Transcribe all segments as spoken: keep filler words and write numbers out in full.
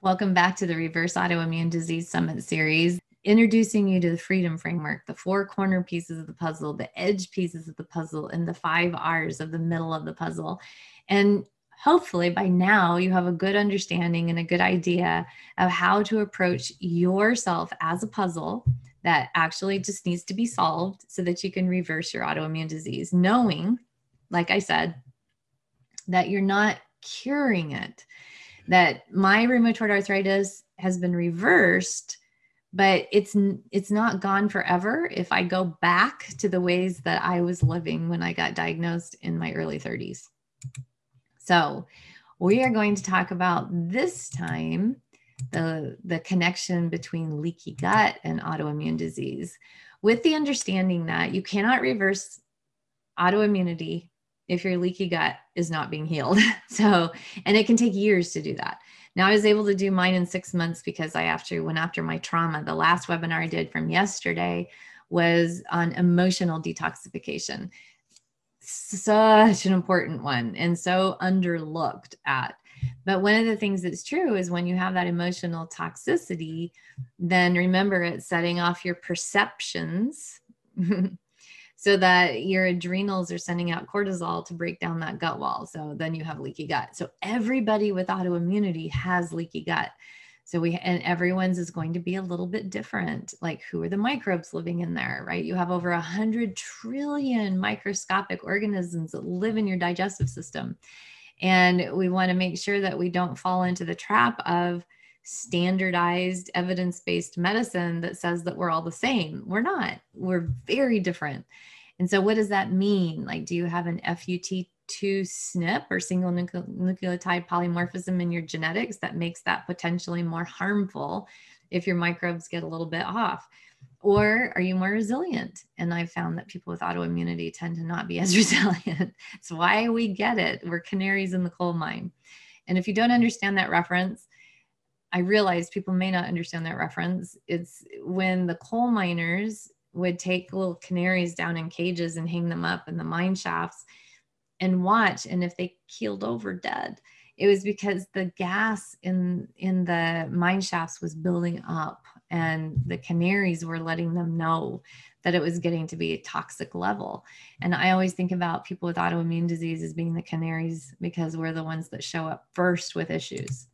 Welcome back to the Reverse Autoimmune Disease Summit series, introducing you to the Freedom Framework, the four corner pieces of the puzzle, the edge pieces of the puzzle, and the five R's of the middle of the puzzle. And hopefully by now you have a good understanding and a good idea of how to approach yourself as a puzzle that actually just needs to be solved so that you can reverse your autoimmune disease, knowing, like I said, that you're not curing it. That my rheumatoid arthritis has been reversed, but it's it's not gone forever if I go back to the ways that I was living when I got diagnosed in my early thirties. So we are going to talk about this time the, the connection between leaky gut and autoimmune disease, with the understanding that you cannot reverse autoimmunity if your leaky gut is not being healed. So, and it can take years to do that. Now I was able to do mine in six months because I actually went after my trauma. The last webinar I did from yesterday was on emotional detoxification. Such an important one and so underlooked at. But one of the things that's true is when you have that emotional toxicity, then remember it's setting off your perceptions so that your adrenals are sending out cortisol to break down that gut wall. So then you have leaky gut. So everybody with autoimmunity has leaky gut. So we, and everyone's is going to be a little bit different. Like, who are the microbes living in there, right? You have over a hundred trillion microscopic organisms that live in your digestive system. And we want to make sure that we don't fall into the trap of standardized evidence-based medicine that says that we're all the same. We're not. We're very different. And so what does that mean? Like, do you have an F U T two S N P or single nucleotide polymorphism in your genetics that makes that potentially more harmful if your microbes get a little bit off? Or are you more resilient? And I've found that people with autoimmunity tend to not be as resilient. It's why we get it. We're canaries in the coal mine. And if you don't understand that reference, I realize people may not understand that reference. It's when the coal miners would take little canaries down in cages and hang them up in the mine shafts and watch. And if they keeled over dead, it was because the gas in, in the mine shafts was building up and the canaries were letting them know that it was getting to be a toxic level. And I always think about people with autoimmune disease as being the canaries because we're the ones that show up first with issues.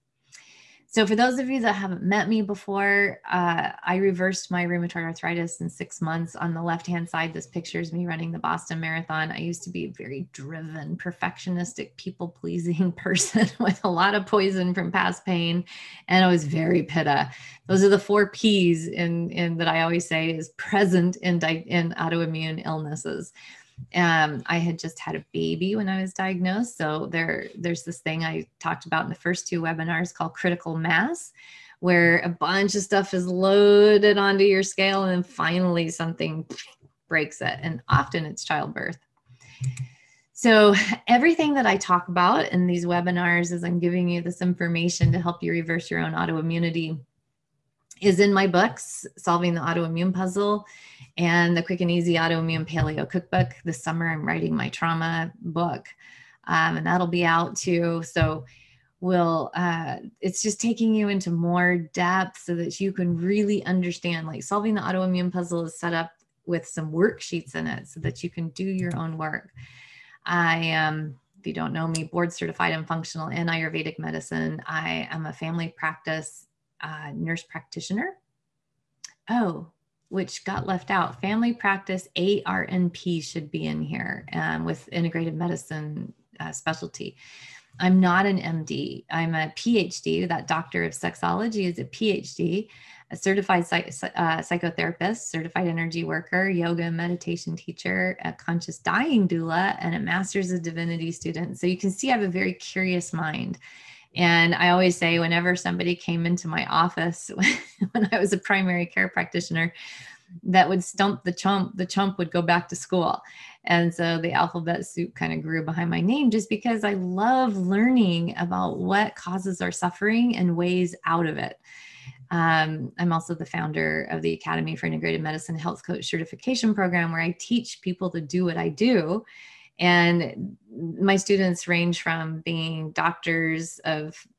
So for those of you that haven't met me before, uh, I reversed my rheumatoid arthritis in six months. On the left-hand side, this picture is me running the Boston Marathon. I used to be a very driven, perfectionistic, people-pleasing person with a lot of poison from past pain, and I was very pitta. Those are the four P's in, in that I always say is present in, in autoimmune illnesses. Um, I had just had a baby when I was diagnosed. So there, there's this thing I talked about in the first two webinars called critical mass, where a bunch of stuff is loaded onto your scale and then finally something breaks it. And often it's childbirth. So everything that I talk about in these webinars as I'm giving you this information to help you reverse your own autoimmunity is in my books, Solving the Autoimmune Puzzle and the Quick and Easy Autoimmune Paleo Cookbook. This summer, I'm writing my trauma book, um, and that'll be out too. So we'll, uh, it's just taking you into more depth so that you can really understand, like Solving the Autoimmune Puzzle is set up with some worksheets in it so that you can do your own work. I am, um, if you don't know me, board certified in functional and Ayurvedic medicine. I am a family practice uh, nurse practitioner. Oh, which got left out. Family practice A R N P should be in here um, with integrated medicine uh, specialty. I'm not an M D. I'm a P H D. That doctor of sexology is a P H D, a certified psych uh, psychotherapist, certified energy worker, yoga and meditation teacher, a conscious dying doula, and a master's of divinity student. So you can see I have a very curious mind. And I always say whenever somebody came into my office when I was a primary care practitioner that would stump the chump, the chump would go back to school. And so the alphabet soup kind of grew behind my name just because I love learning about what causes our suffering and ways out of it. Um, I'm also the founder of the Academy for Integrated Medicine Health Coach Certification Program, where I teach people to do what I do. And my students range from being doctors of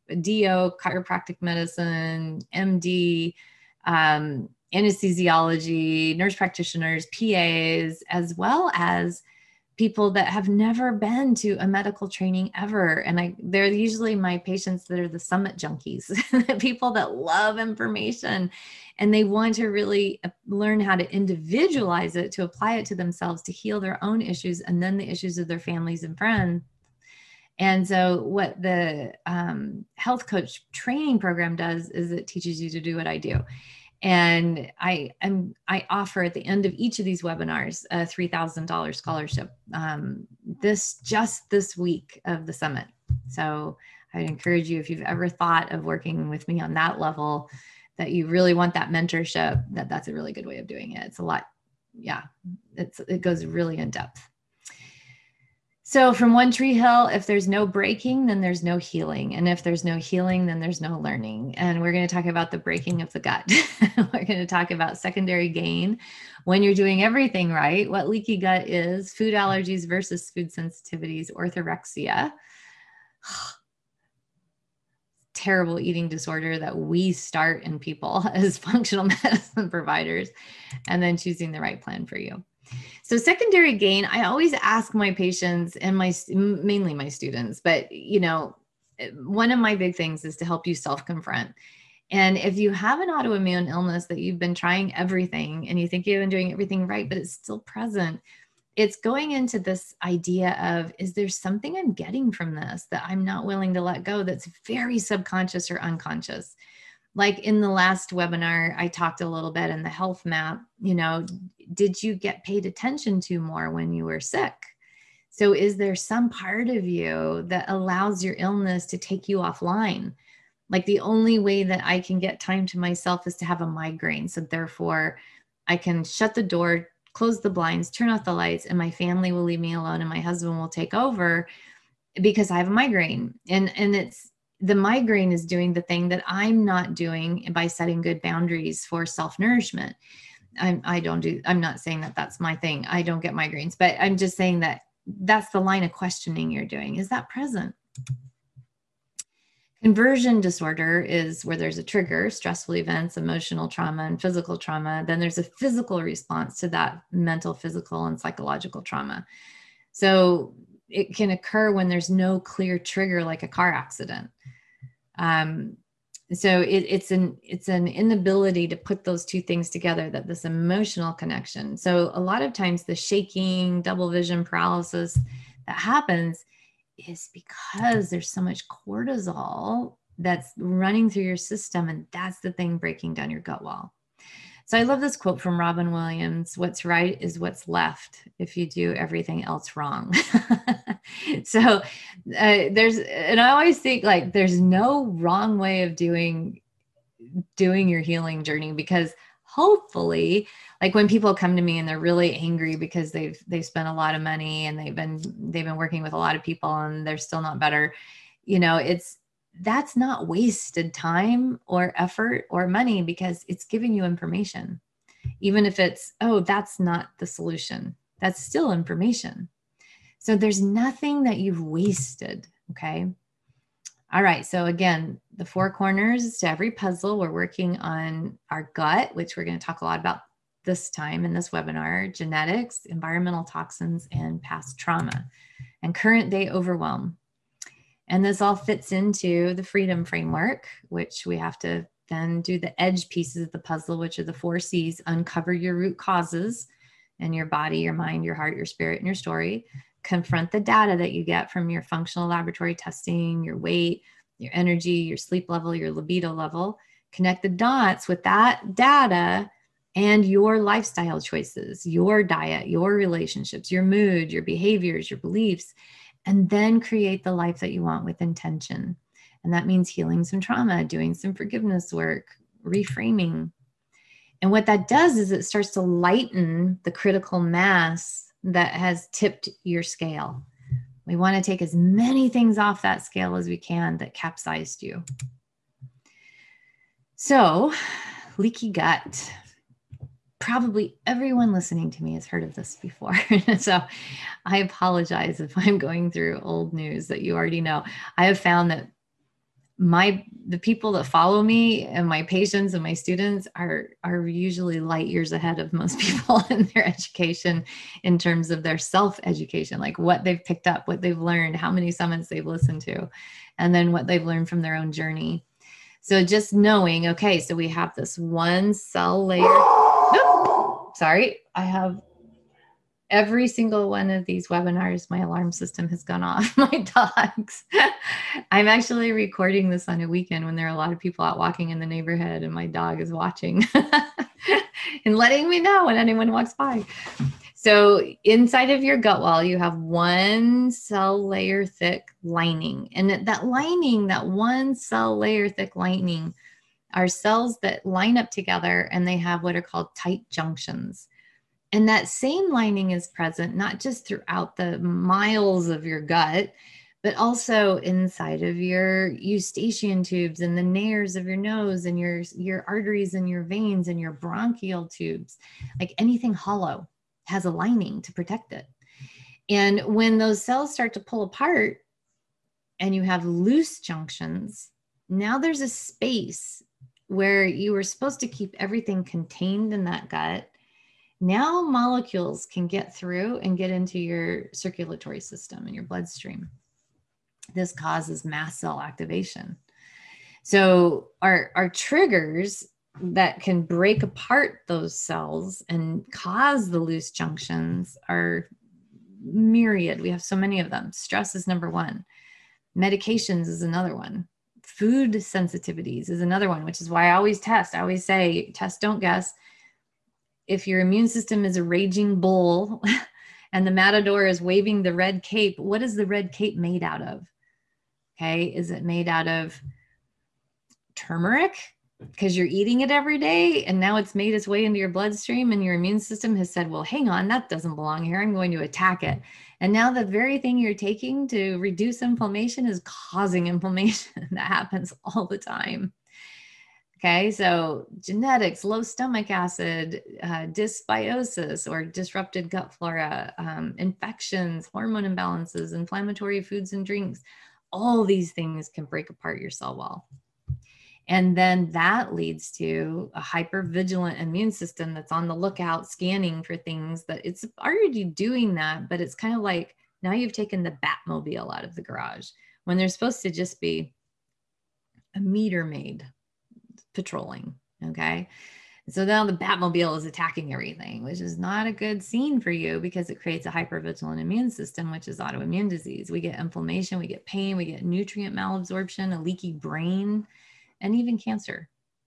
D O, chiropractic medicine, M D, um, anesthesiology, nurse practitioners, P As, as well as people that have never been to a medical training ever. And I, they're usually my patients that are the summit junkies, people that love information and they want to really learn how to individualize it, to apply it to themselves, to heal their own issues and then the issues of their families and friends. And so what the um, health coach training program does is it teaches you to do what I do. And I am I offer at the end of each of these webinars a three thousand dollars scholarship um, this just this week of the summit. So I'd encourage you, if you've ever thought of working with me on that level, that you really want that mentorship, that that's a really good way of doing it. It's a lot. Yeah, it's it goes really in depth. So from One Tree Hill, if there's no breaking, then there's no healing. And if there's no healing, then there's no learning. And we're going to talk about the breaking of the gut. We're going to talk about secondary gain when you're doing everything right, what leaky gut is, food allergies versus food sensitivities, orthorexia, terrible eating disorder that we start in people as functional medicine providers, and then choosing the right plan for you. So secondary gain, I always ask my patients and my, mainly my students, but you know, one of my big things is to help you self-confront. And if you have an autoimmune illness that you've been trying everything and you think you've been doing everything right, but it's still present, it's going into this idea of, is there something I'm getting from this that I'm not willing to let go that's very subconscious or unconscious? Like in the last webinar, I talked a little bit in the health map, you know, did you get paid attention to more when you were sick? So is there some part of you that allows your illness to take you offline? Like the only way that I can get time to myself is to have a migraine. So therefore I can shut the door, close the blinds, turn off the lights, and my family will leave me alone and my husband will take over because I have a migraine. And, and it's, the migraine is doing the thing that I'm not doing by setting good boundaries for self-nourishment. I'm, I don't do, I'm not saying that that's my thing. I don't get migraines, but I'm just saying that that's the line of questioning you're doing. Is that present? Conversion disorder is where there's a trigger, stressful events, emotional trauma, and physical trauma. Then there's a physical response to that mental, physical, and psychological trauma. So it can occur when there's no clear trigger, like a car accident. Um, so it, it's an it's an inability to put those two things together, that this emotional connection. So a lot of times the shaking, double vision paralysis that happens is because there's so much cortisol that's running through your system, and that's the thing breaking down your gut wall. So I love this quote from Robin Williams: what's right is what's left if you do everything else wrong. So uh, there's, and I always think like there's no wrong way of doing, doing your healing journey, because hopefully, like when people come to me and they're really angry because they've, they've spent a lot of money and they've been, they've been working with a lot of people and they're still not better, you know, it's, that's not wasted time or effort or money, because it's giving you information. Even if it's, oh, that's not the solution, that's still information. So there's nothing that you've wasted. Okay. All right. So again, the four corners to every puzzle, we're working on our gut, which we're going to talk a lot about this time in this webinar: genetics, environmental toxins, and past trauma, and current day overwhelm. And this all fits into the freedom framework, which we have to then do the edge pieces of the puzzle, which are the four C's: uncover your root causes in your body, your mind, your heart, your spirit, and your story. Confront the data that you get from your functional laboratory testing, your weight, your energy, your sleep level, your libido level. Connect the dots with that data and your lifestyle choices, your diet, your relationships, your mood, your behaviors, your beliefs, and then create the life that you want with intention. And that means healing some trauma, doing some forgiveness work, reframing. And what that does is it starts to lighten the critical mass that has tipped your scale. We want to take as many things off that scale as we can that capsized you. So, leaky gut. Probably everyone listening to me has heard of this before. So I apologize if I'm going through old news that you already know. I have found that my, the people that follow me and my patients and my students are, are usually light years ahead of most people in their education in terms of their self-education, like what they've picked up, what they've learned, how many summits they've listened to, and then what they've learned from their own journey. So just knowing, okay, so we have this one cell layer. Nope, sorry, I have every single one of these webinars, my alarm system has gone off. My dogs. I'm actually recording this on a weekend when there are a lot of people out walking in the neighborhood and my dog is watching and letting me know when anyone walks by. So inside of your gut wall, you have one cell layer thick lining. And that lining, that one cell layer thick lining, are cells that line up together and they have what are called tight junctions. And that same lining is present not just throughout the miles of your gut, but also inside of your eustachian tubes and the nares of your nose and your, your arteries and your veins and your bronchial tubes. Like anything hollow has a lining to protect it. And when those cells start to pull apart and you have loose junctions, now there's a space where you were supposed to keep everything contained in that gut. Now molecules can get through and get into your circulatory system and your bloodstream. This causes mast cell activation. So our, our triggers that can break apart those cells and cause the loose junctions are myriad. We have so many of them. Stress is number one. Medications is another one. Food sensitivities is another one, which is why I always test. I always say, test, don't guess. If your immune system is a raging bull and the matador is waving the red cape, what is the red cape made out of? Okay, is it made out of turmeric? Because you're eating it every day and now it's made its way into your bloodstream and your immune system has said, well, hang on, that doesn't belong here. I'm going to attack it. And now the very thing you're taking to reduce inflammation is causing inflammation. That happens all the time. Okay, so genetics, low stomach acid, uh, dysbiosis or disrupted gut flora, um, infections, hormone imbalances, inflammatory foods and drinks, all these things can break apart your cell wall. And then that leads to a hypervigilant immune system that's on the lookout, scanning for things that it's already doing that, but it's kind of like now you've taken the Batmobile out of the garage when they're supposed to just be a meter maid patrolling. Okay. So now the Batmobile is attacking everything, which is not a good scene for you because it creates a hypervigilant immune system, which is autoimmune disease. We get inflammation, we get pain, we get nutrient malabsorption, a leaky brain, and even cancer.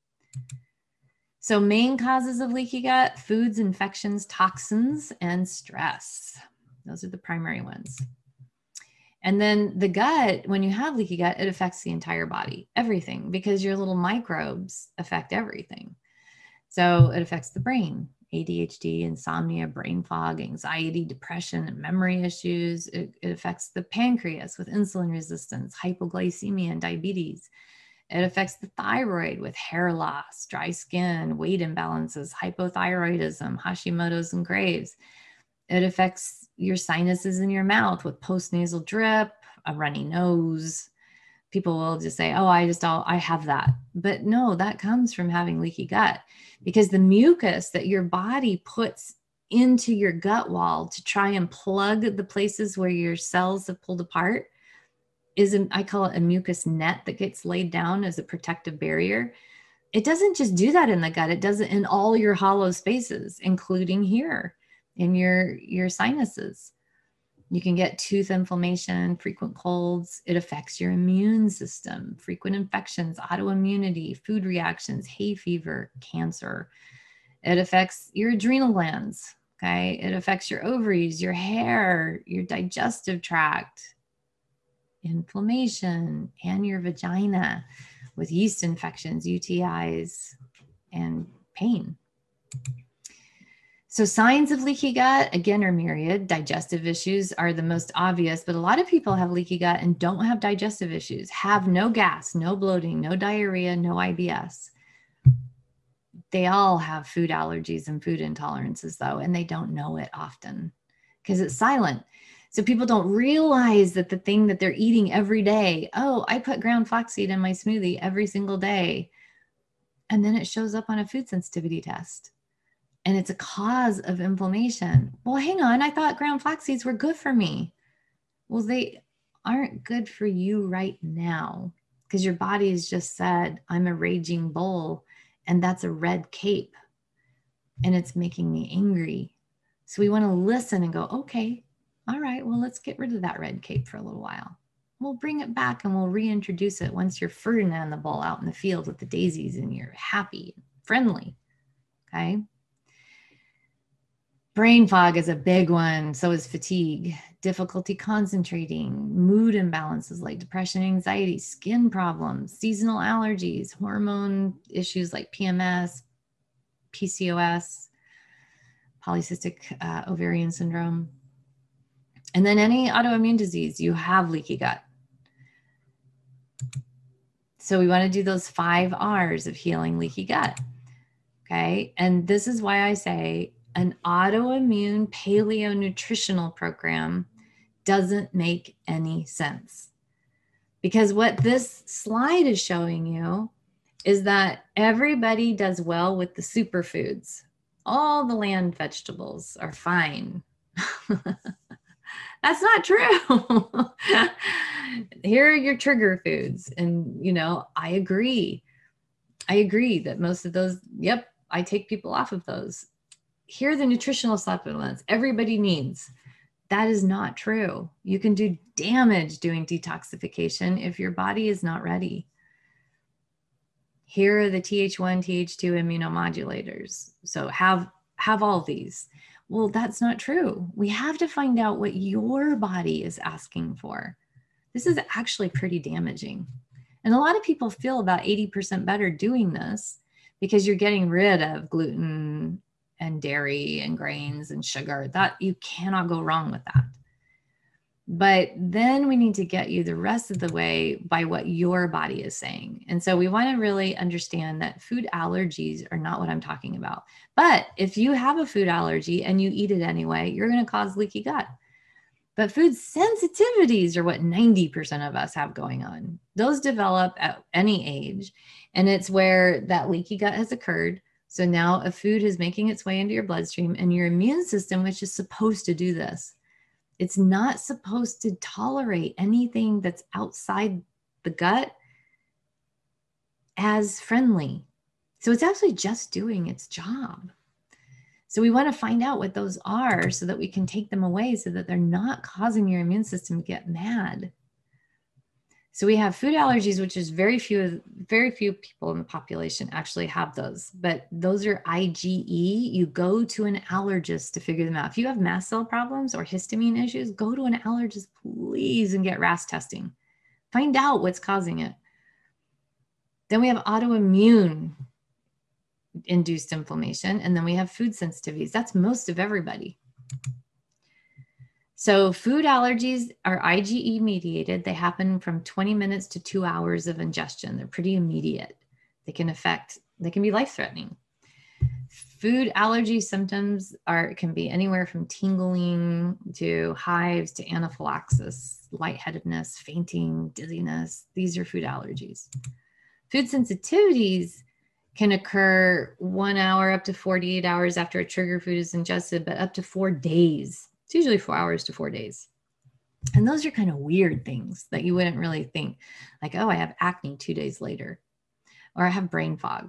So main causes of leaky gut: foods, infections, toxins, and stress. Those are the primary ones. And then the gut, when you have leaky gut, it affects the entire body, everything, because your little microbes affect everything. So it affects the brain, A D H D, insomnia, brain fog, anxiety, depression, and memory issues. It, it affects the pancreas with insulin resistance, hypoglycemia, and diabetes. It affects the thyroid with hair loss, dry skin, weight imbalances, hypothyroidism, Hashimoto's and Graves. It affects your sinuses in your mouth with postnasal drip, a runny nose. People will just say, oh, I just, all, I have that. But no, that comes from having leaky gut, because the mucus that your body puts into your gut wall to try and plug the places where your cells have pulled apart is, a, I call it a mucus net that gets laid down as a protective barrier. It doesn't just do that in the gut. It does it in all your hollow spaces, including here in your, your sinuses. You can get tooth inflammation, frequent colds. It affects your immune system, frequent infections, autoimmunity, food reactions, hay fever, cancer. It affects your adrenal glands, okay? It affects your ovaries, your hair, your digestive tract, inflammation, and your vagina with yeast infections, U T Is, and pain. So signs of leaky gut, again, are myriad. Digestive issues are the most obvious, but a lot of people have leaky gut and don't have digestive issues, have no gas, no bloating, no diarrhea, no I B S. They all have food allergies and food intolerances though, and they don't know it often because it's silent. So people don't realize that the thing that they're eating every day, oh, I put ground flaxseed in my smoothie every single day. And then it shows up on a food sensitivity test. And it's a cause of inflammation. Well, hang on, I thought ground flax seeds were good for me. Well, they aren't good for you right now because your body has just said, I'm a raging bull, and that's a red cape, and it's making me angry. So we want to listen and go, okay, all right, well, let's get rid of that red cape for a little while. We'll bring it back and we'll reintroduce it once you're Ferdinand the bull out in the field with the daisies and you're happy, friendly, okay? Brain fog is a big one. So is fatigue, difficulty concentrating, mood imbalances like depression, anxiety, skin problems, seasonal allergies, hormone issues like P M S, P C O S, polycystic uh, ovarian syndrome. And then any autoimmune disease, you have leaky gut. So we want to do those five R's of healing leaky gut. Okay. And this is why I say an autoimmune paleo nutritional program doesn't make any sense. Because what this slide is showing you is that everybody does well with the superfoods. All the land vegetables are fine. That's not true. Here are your trigger foods. And, you know, I agree. I agree that most of those, yep, I take people off of those. Here are the nutritional supplements everybody needs. That is not true. You can do damage doing detoxification if your body is not ready. Here are the T H one, T H two immunomodulators. So have, have all these. Well, that's not true. We have to find out what your body is asking for. This is actually pretty damaging. And a lot of people feel about eighty percent better doing this because you're getting rid of gluten and dairy and grains and sugar. That you cannot go wrong with that. But then we need to get you the rest of the way by what your body is saying. And so we want to really understand that food allergies are not what I'm talking about. But if you have a food allergy and you eat it anyway, you're going to cause leaky gut. But food sensitivities are what ninety percent of us have going on. Those develop at any age. And it's where that leaky gut has occurred. So now a food is making its way into your bloodstream, and your immune system, which is supposed to do this, it's not supposed to tolerate anything that's outside the gut as friendly. So it's actually just doing its job. So we want to find out what those are so that we can take them away so that they're not causing your immune system to get mad. So we have food allergies, which is very few, very few people in the population actually have those, but those are I G E. You go to an allergist to figure them out. If you have mast cell problems or histamine issues, go to an allergist, please, and get R A S testing. Find out what's causing it. Then we have autoimmune induced inflammation, and then we have food sensitivities. That's most of everybody. So food allergies are I G E mediated. They happen from twenty minutes to two hours of ingestion. They're pretty immediate. They can affect, they can be life-threatening. Food allergy symptoms are, can be anywhere from tingling to hives to anaphylaxis, lightheadedness, fainting, dizziness. These are food allergies. Food sensitivities can occur one hour up to forty-eight hours after a trigger food is ingested, but up to four days. It's usually four hours to four days. And those are kind of weird things that you wouldn't really think, like, oh, I have acne two days later, or I have brain fog,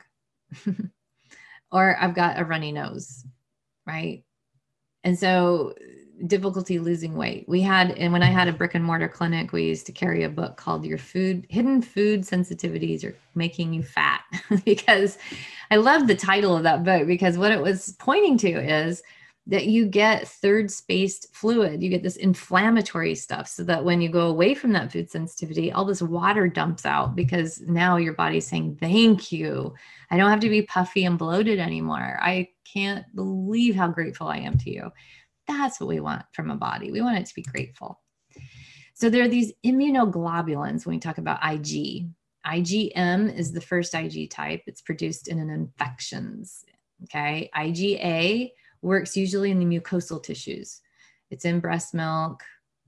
or I've got a runny nose, right? And so difficulty losing weight. We had, and when I had a brick and mortar clinic, we used to carry a book called Your Food, Hidden Food Sensitivities Are Making You Fat, because I love the title of that book, because what it was pointing to is that you get third spaced fluid, you get this inflammatory stuff, so that when you go away from that food sensitivity, all this water dumps out, because now your body's saying, thank you. I don't have to be puffy and bloated anymore. I can't believe how grateful I am to you. That's what we want from a body. We want it to be grateful. So there are these immunoglobulins when we talk about I G. I G M is the first I G type. It's produced in an infections. Okay. I G A works usually in the mucosal tissues. It's in breast milk,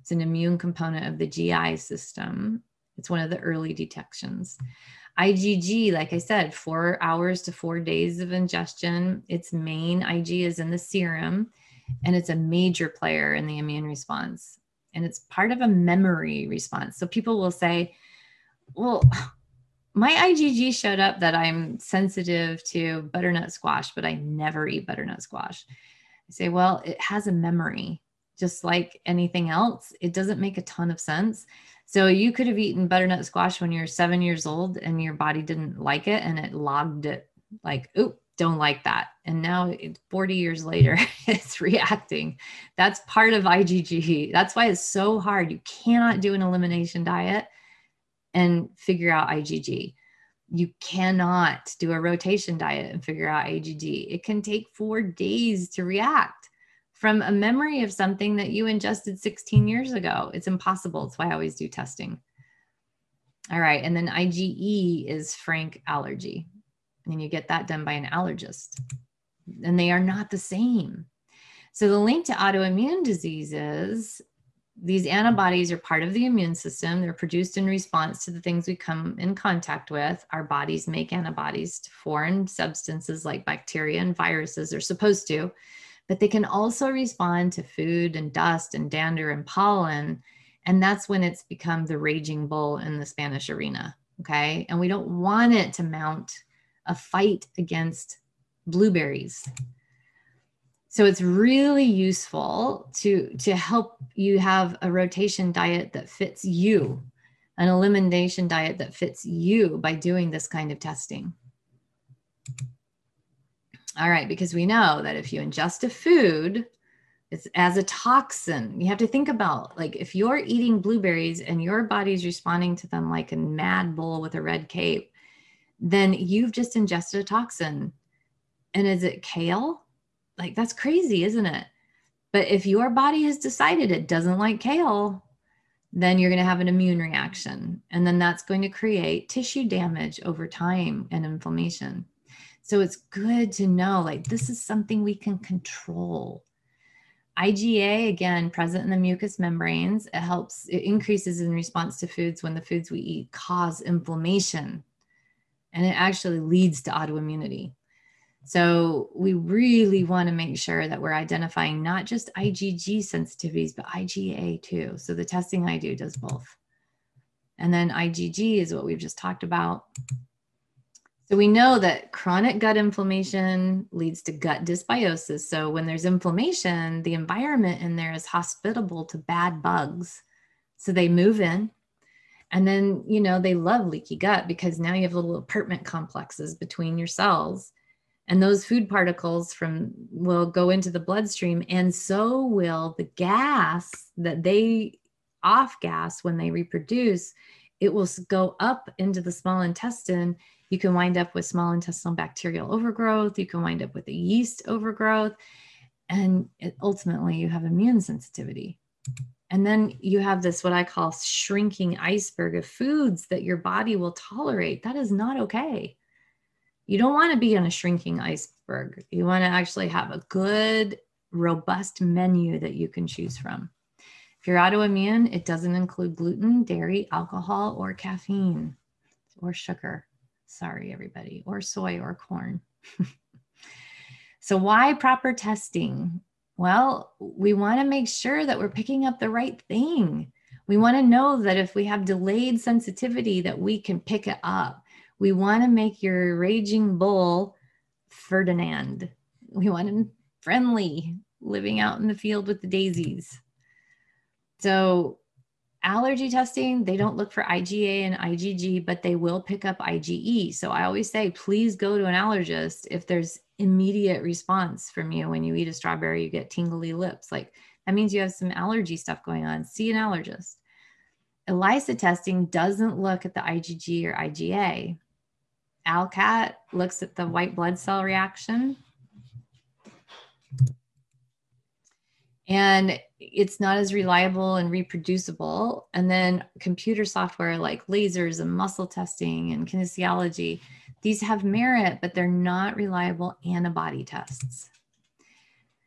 It's an immune component of the G I system. It's one of the early detections. I G G, like I said, four hours to four days of ingestion. Its main I G is in the serum, and it's a major player in the immune response. And it's part of a memory response. So people will say, well, my I G G showed up that I'm sensitive to butternut squash, but I never eat butternut squash. I say, well, it has a memory, just like anything else. It doesn't make a ton of sense. So you could have eaten butternut squash when you're seven years old and your body didn't like it and it logged it like, oop, don't like that. And now forty years later, it's reacting. That's part of I G G. That's why it's so hard. You cannot do an elimination diet and figure out I G G. You cannot do a rotation diet and figure out I G G. It can take four days to react from a memory of something that you ingested sixteen years ago. It's impossible. That's why I always do testing. All right. And then I G E is frank allergy. And you get that done by an allergist. And they are not the same. So the link to autoimmune diseases, these antibodies are part of the immune system. They're produced in response to the things we come in contact with. Our bodies make antibodies to foreign substances like bacteria and viruses. They're supposed to, but they can also respond to food and dust and dander and pollen. And that's when it's become the raging bull in the Spanish arena. Okay. And we don't want it to mount a fight against blueberries. So it's really useful to, to help you have a rotation diet that fits you, an elimination diet that fits you by doing this kind of testing. All right, because we know that if you ingest a food, it's as a toxin. You have to think about, like, if you're eating blueberries and your body's responding to them like a mad bull with a red cape, then you've just ingested a toxin. And is it kale? Like, that's crazy, isn't it? But if your body has decided it doesn't like kale, then you're going to have an immune reaction. And then that's going to create tissue damage over time and inflammation. So it's good to know, like, this is something we can control. I G A, again, present in the mucous membranes. It helps, it increases in response to foods when the foods we eat cause inflammation. And it actually leads to autoimmunity. So we really want to make sure that we're identifying not just I G G sensitivities, but I G A too. So the testing I do does both. And then I G G is what we've just talked about. So we know that chronic gut inflammation leads to gut dysbiosis. So when there's inflammation, the environment in there is hospitable to bad bugs. So they move in. And then, you know, they love leaky gut because now you have little apartment complexes between your cells. And those food particles from will go into the bloodstream, and so will the gas that they off gas when they reproduce. It will go up into the small intestine. You can wind up with small intestinal bacterial overgrowth. You can wind up with a yeast overgrowth. And it, ultimately, you have immune sensitivity. And then you have this, what I call shrinking iceberg of foods that your body will tolerate. That is not okay. You don't want to be on a shrinking iceberg. You want to actually have a good, robust menu that you can choose from. If you're autoimmune, it doesn't include gluten, dairy, alcohol, or caffeine, or sugar. Sorry, everybody, or soy or corn. So why proper testing? Well, we want to make sure that we're picking up the right thing. We want to know that if we have delayed sensitivity, that we can pick it up. We want to make your raging bull Ferdinand. We want him friendly, living out in the field with the daisies. So allergy testing, they don't look for I G A and I G G, but they will pick up I G E. So I always say, please go to an allergist if there's immediate response from you. When you eat a strawberry, you get tingly lips. Like, that means you have some allergy stuff going on. See an allergist. ELISA testing doesn't look at the I G G or I G A. ALCAT looks at the white blood cell reaction. And it's not as reliable and reproducible. And then computer software like lasers and muscle testing and kinesiology, these have merit, but they're not reliable antibody tests.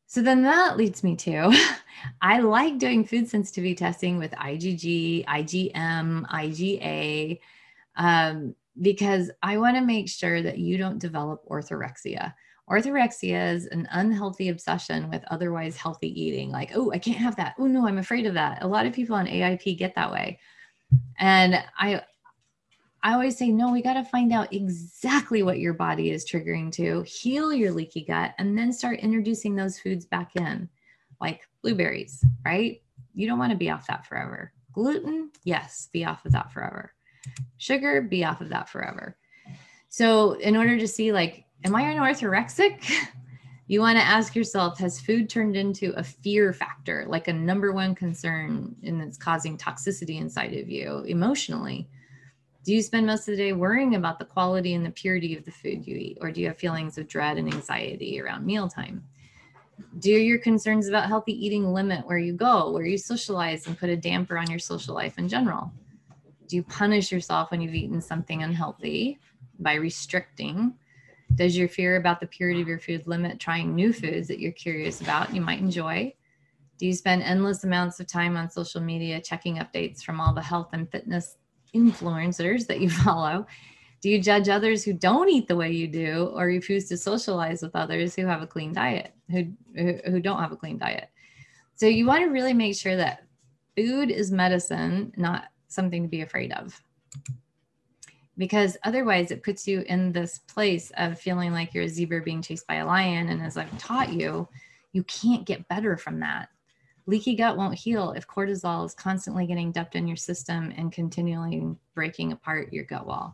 So then that leads me to, I like doing food sensitivity testing with I G G, I G M, I G A, um, because I want to make sure that you don't develop orthorexia. Orthorexia is an unhealthy obsession with otherwise healthy eating. Like, oh, I can't have that. Oh no, I'm afraid of that. A lot of people on A I P get that way. And I, I always say, no, we got to find out exactly what your body is triggering to, heal your leaky gut, and then start introducing those foods back in, like blueberries, right? You don't want to be off that forever. Gluten, yes, be off of that forever. Sugar, be off of that forever. So in order to see, like, am I an orthorexic? You want to ask yourself, has food turned into a fear factor, like a number one concern, and it's causing toxicity inside of you emotionally? Do you spend most of the day worrying about the quality and the purity of the food you eat? Or do you have feelings of dread and anxiety around mealtime? Do your concerns about healthy eating limit where you go, where you socialize, and put a damper on your social life in general? Do you punish yourself when you've eaten something unhealthy by restricting? Does your fear about the purity of your food limit trying new foods that you're curious about, you might enjoy? Do you spend endless amounts of time on social media checking updates from all the health and fitness influencers that you follow? Do you judge others who don't eat the way you do, or refuse to socialize with others who have a clean diet, who, who don't have a clean diet? So you want to really make sure that food is medicine, not something to be afraid of. Because otherwise it puts you in this place of feeling like you're a zebra being chased by a lion. And as I've taught you, you can't get better from that. Leaky gut won't heal if cortisol is constantly getting dumped in your system and continually breaking apart your gut wall.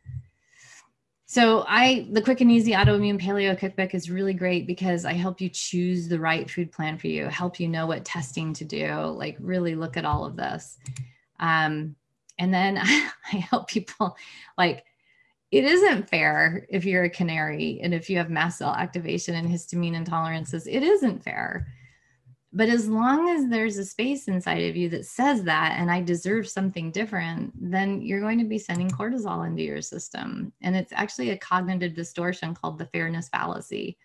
So I, the Quick and Easy Autoimmune Paleo Cookbook is really great because I help you choose the right food plan for you, help you know what testing to do, like really look at all of this. Um, and then I help people, like, it isn't fair if you're a canary and if you have mast cell activation and histamine intolerances, it isn't fair. But as long as there's a space inside of you that says that, and I deserve something different, then you're going to be sending cortisol into your system. And it's actually a cognitive distortion called the fairness fallacy.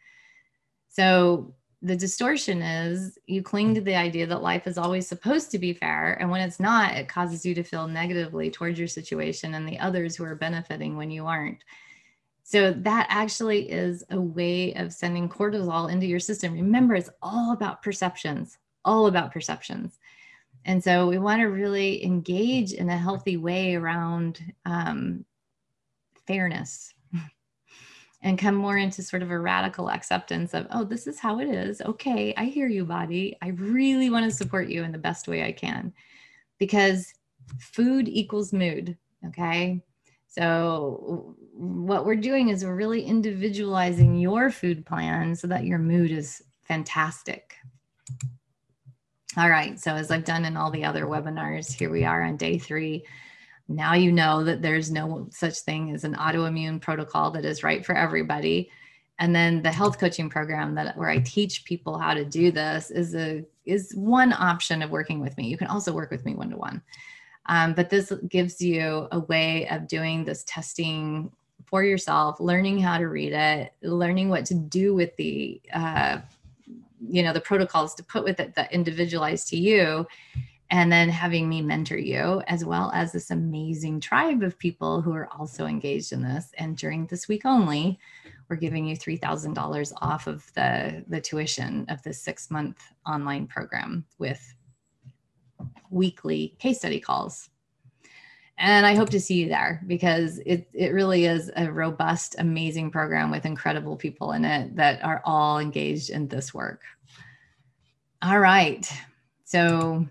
So the distortion is you cling to the idea that life is always supposed to be fair. And when it's not, it causes you to feel negatively towards your situation and the others who are benefiting when you aren't. So that actually is a way of sending cortisol into your system. Remember, it's all about perceptions, all about perceptions. And so we want to really engage in a healthy way around um, fairness and come more into sort of a radical acceptance of, oh, this is how it is. Okay, I hear you, body. I really want to support you in the best way I can, because food equals mood, okay? So what we're doing is we're really individualizing your food plan so that your mood is fantastic. All right, so as I've done in all the other webinars, here we are on day three. Now you know that there's no such thing as an autoimmune protocol that is right for everybody. And then the health coaching program that where I teach people how to do this is a is one option of working with me. You can also work with me one-to-one. Um, but this gives you a way of doing this testing for yourself, learning how to read it, learning what to do with the, uh, you know, the protocols to put with it that individualized to you, and then having me mentor you, as well as this amazing tribe of people who are also engaged in this. And during this week only, we're giving you three thousand dollars off of the, the tuition of this six-month online program with weekly case study calls. And I hope to see you there, because it, it really is a robust, amazing program with incredible people in it that are all engaged in this work. All right. So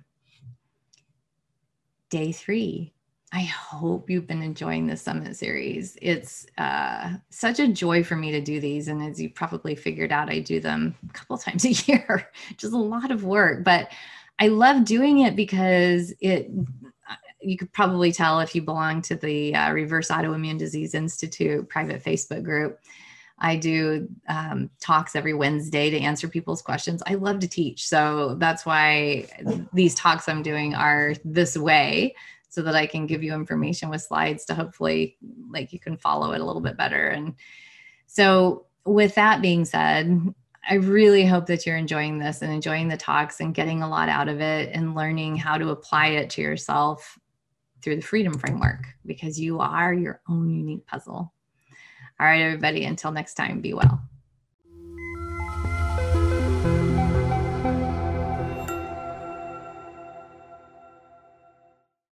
day three, I hope you've been enjoying the summit series. It's uh, such a joy for me to do these. And as you probably figured out, I do them a couple times a year, which is a lot of work, but I love doing it because it, you could probably tell if you belong to the uh, Reverse Autoimmune Disease Institute private Facebook group. I do um, talks every Wednesday to answer people's questions. I love to teach. So that's why these talks I'm doing are this way, so that I can give you information with slides to hopefully, like, you can follow it a little bit better. And so with that being said, I really hope that you're enjoying this and enjoying the talks and getting a lot out of it and learning how to apply it to yourself through the Freedom Framework, because you are your own unique puzzle. All right, everybody, until next time, be well.